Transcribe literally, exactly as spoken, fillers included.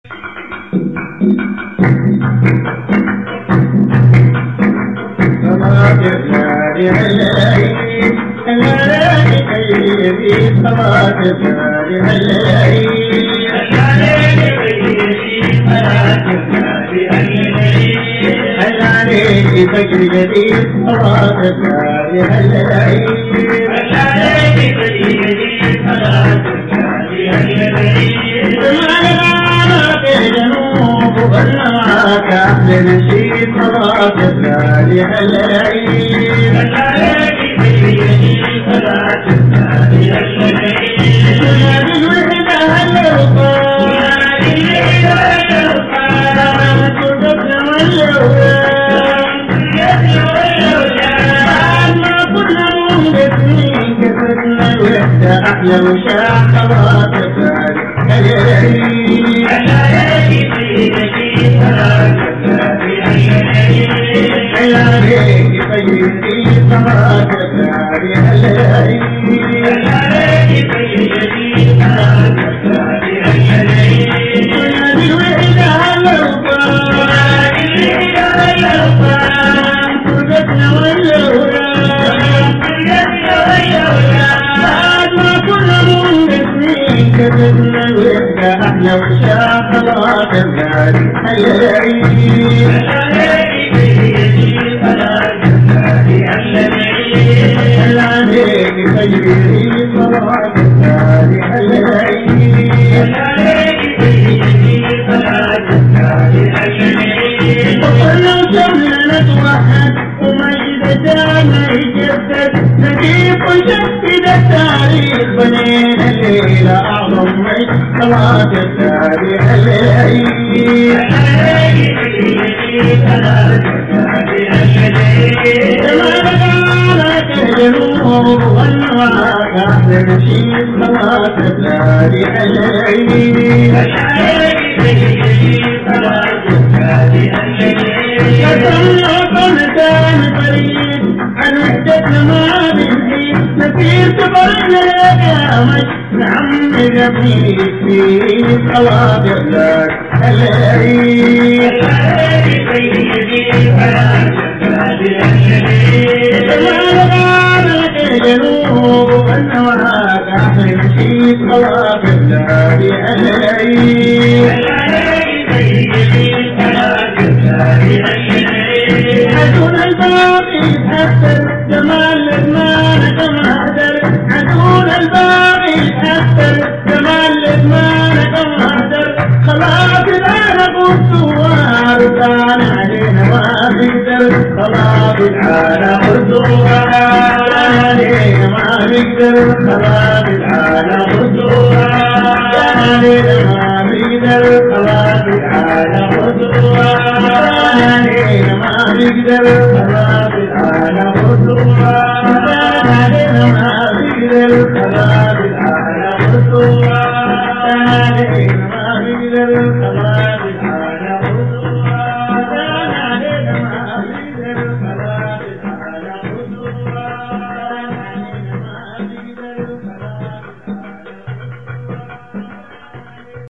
فجر جديد صلاة الفاتحة للعيد عليك فجر جديد صلاة الفاتحة للعيد ما الجنوب والنواك أهل نشيد صلاة الفاتحة للعيد عليك فجر جديد صلاة الفاتحة للعيد نادي الوحدة هالوفا نادي الوحدة هالوفا تربتنا والجواب أحلى وشاع صلاة الفاتحة للعيد عليك فجر جديد صلاة الفاتحة للعيد عليك فجر جديد صلاة الفاتحة للعيد عليك فجر جديد صلاة الفاتحة للعيد نادي الوحدة هالوفا نادي الوحدة هالوفا فرقتنا والأولاد فرقتنا والأولاد كتبنا الوحدة أحلى وشاع صلاة الفاتحة للعيد عليك فجر جديد صلاة الفاتحة للعيد عليك فجر جديد صلاة الفاتحة للعيد عليك فجر جديد صلاة الفاتحة للعيد وصلنا وشملنا نتوحد ومجد جانا يجدد نجيب ونجدد التاريخ بنينا الليلة أعظم مجد صلاة الفاتحة للعيد عليك فجر جديد صلاة الفاتحة للعيد كما بقالك الجنوب والنواك أهل نشيد صلاة الفاتحة للعيد عليك فجر جديد صلاة الفاتحة للعيد كتمنا فنتان فريد عن وحدتنا ما بنزيد نسير سفرنا يا مجد نعمر فيك فيه صلاة الفاتحة للعيد عليك فجر جديد صلاة الفاتحة للعيد كما بقالك الجنوب والنواك أهل نشيد صلاة الفاتحة للعيد عليك فجر جديد صلاة الفاتحة للعيد عدونا الباقي يتأثر جمال الإدمان كما هدر عدونا الباقي يتأثر جمال الإدمان كما هدر خلاص الآن قلتوها ركان علينا ما نقدر خلاص الآن قلتوها علينا ما نقدر خلاص الآن قلتوها علينا ما نقدر خلاص الآن قلتوها علينا ما نقدر خلاص الآن قلتوها علينا ما نقدر خلاص الآن قلتوها علينا ما نقدر خلاص